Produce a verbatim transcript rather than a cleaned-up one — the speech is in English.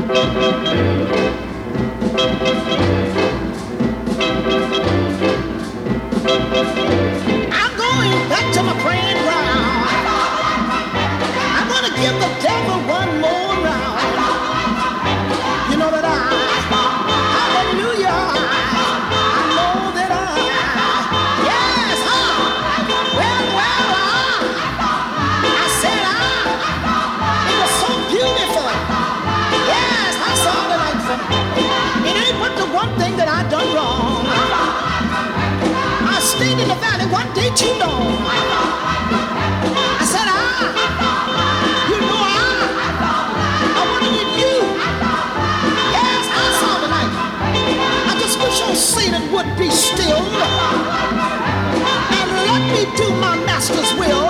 I'm going back to my praying ground. I'm gonna give the devil one more round. You know that I, hallelujah, I know that I, yes, huh? Well, well, uh, I said I, it was so beautiful. Yes, I saw the light from it. It ain't but the one thing that I done wrong. I stayed in the valley one day too long. I said I, you know I, I wanted you. Yes, I saw the light. I just wish old Satan would be still and let me do my master's will.